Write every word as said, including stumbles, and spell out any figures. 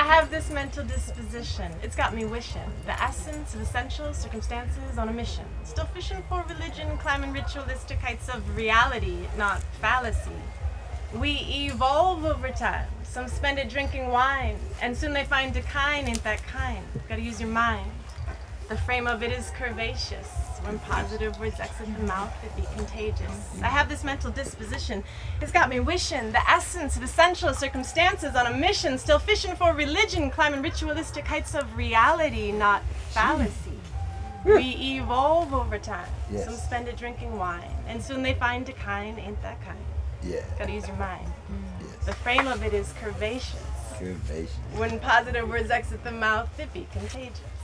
have this mental disposition. It's got me wishing. The essence of essential circumstances on a mission. Still fishing for religion, climbing ritualistic heights of reality, not fallacy. We evolve over time. Some spend it drinking wine, and soon they find decline ain't that kind. Gotta use your mind. The frame of it is curvaceous. When positive words exit the mouth, it be contagious. I have this mental disposition. It's got me wishing. The essence of essential circumstances on a mission. Still fishing for religion, climbing ritualistic heights of reality, not fallacy. We evolve over time. Yes. Some spend it drinking wine, and soon they find decline ain't that kind. Yeah. Gotta use your mind. Yes. The frame of it is curvaceous. Curvaceous. When positive words exit the mouth, it be contagious.